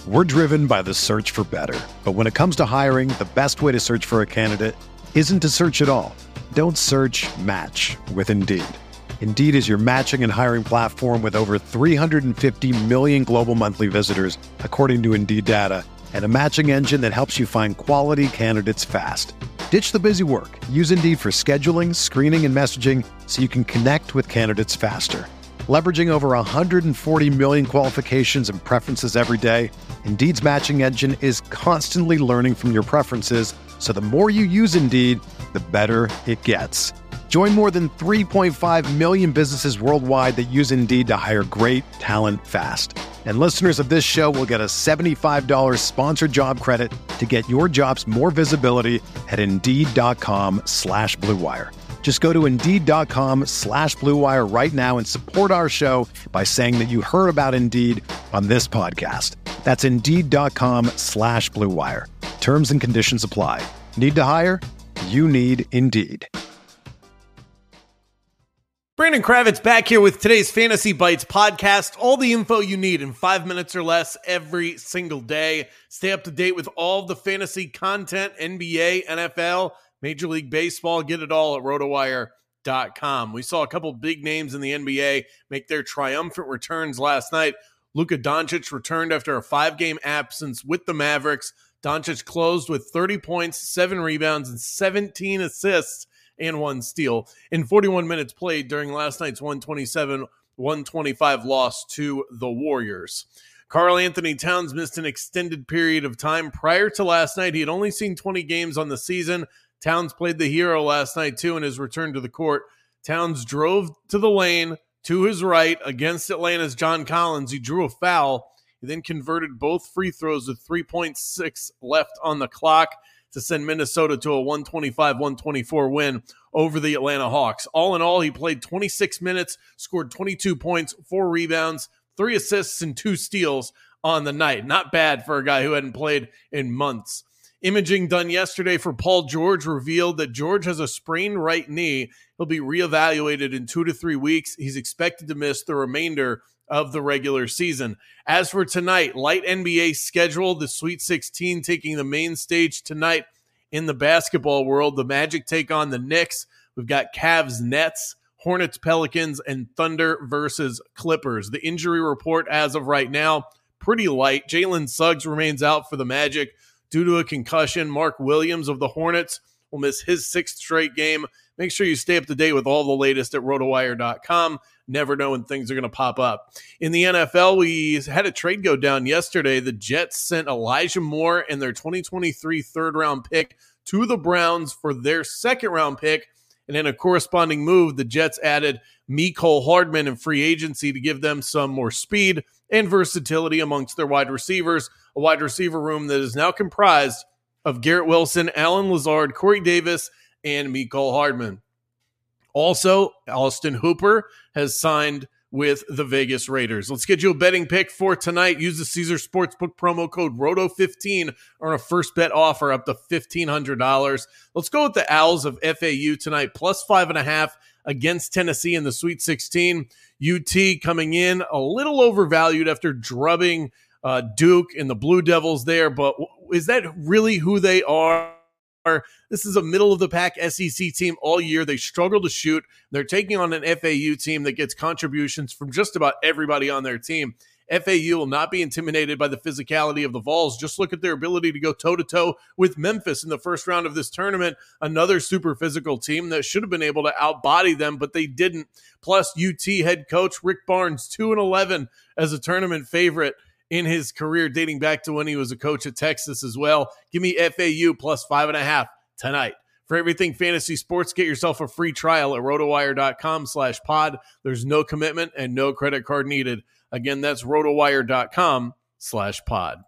We're driven by the search for better. But when it comes to hiring, the best way to search for a candidate isn't to search at all. Don't search, match with Indeed. Indeed is your matching and hiring platform with over 350 million global monthly visitors, according to Indeed data, and a matching engine that helps you find quality candidates fast. Ditch the busy work. Use Indeed for scheduling, screening, and messaging so you can connect with candidates faster. Leveraging over 140 million qualifications and preferences every day, Indeed's matching engine is constantly learning from your preferences, so the more you use Indeed, the better it gets. Join more than 3.5 million businesses worldwide that use Indeed to hire great talent fast. And listeners of this show will get a $75 sponsored job credit to get your jobs more visibility at Indeed.com/Blue Wire. Just go to Indeed.com/Blue Wire right now and support our show by saying that you heard about Indeed on this podcast. That's Indeed.com/Blue Wire. Terms and conditions apply. Need to hire? You need Indeed. Brandon Kravitz back here with today's Fantasy Bites podcast. All the info you need in 5 minutes or less every single day. Stay up to date with all the fantasy content, NBA, NFL, Major League Baseball. Get it all at rotowire.com. We saw a couple big names in the NBA make their triumphant returns last night. Luka Doncic returned after a 5-game absence with the Mavericks. Doncic closed with 30 points, 7 rebounds, and 17 assists and 1 steal in 41 minutes played during last night's 127-125 loss to the Warriors. Karl Anthony Towns missed an extended period of time prior to last night. He had only seen 20 games on the season. Towns played the hero last night too in his return to the court. Towns drove to the lane to his right against Atlanta's John Collins. He drew a foul. He then converted both free throws with 3.6 left on the clock to send Minnesota to a 125-124 win over the Atlanta Hawks. All in all, he played 26 minutes, scored 22 points, 4 rebounds, 3 assists, and 2 steals on the night. Not bad for a guy who hadn't played in months. Imaging done yesterday for Paul George revealed that George has a sprained right knee. He'll be reevaluated in 2 to 3 weeks. He's expected to miss the remainder of the regular season. As for tonight, light NBA schedule, the Sweet 16 taking the main stage tonight in the basketball world. The Magic take on the Knicks. We've got Cavs, Nets, Hornets, Pelicans, and Thunder versus Clippers. The injury report as of right now, pretty light. Jalen Suggs remains out for the Magic due to a concussion. Mark Williams of the Hornets will miss his 6th straight game. Make sure you stay up to date with all the latest at rotowire.com. Never know when things are going to pop up. In the NFL, we had a trade go down yesterday. The Jets sent Elijah Moore and their 2023 third-round pick to the Browns for their second-round pick. And in a corresponding move, the Jets added Mecole Hardman in free agency to give them some more speed and versatility amongst their wide receivers, a wide receiver room that is now comprised of Garrett Wilson, Allen Lazard, Corey Davis, and Mecole Hardman. Also, Austin Hooper has signed with the Vegas Raiders. Let's get you a betting pick for tonight. Use the Caesar Sportsbook promo code ROTO15 on a first bet offer up to $1,500. Let's go with the Owls of FAU tonight, plus 5.5 against Tennessee in the Sweet 16. UT coming in a little overvalued after drubbing Duke and the Blue Devils there, but is that really who they are? This is a middle-of-the-pack SEC team all year. They struggle to shoot. They're taking on an FAU team that gets contributions from just about everybody on their team. FAU will not be intimidated by the physicality of the Vols. Just look at their ability to go toe-to-toe with Memphis in the first round of this tournament, another super physical team that should have been able to outbody them, but they didn't. Plus, UT head coach Rick Barnes, 2-11 as a tournament favorite in his career, dating back to when he was a coach at Texas as well. Give me FAU plus 5.5 tonight. For everything fantasy sports, get yourself a free trial at rotowire.com/pod. There's no commitment and no credit card needed. Again, that's rotowire.com/pod.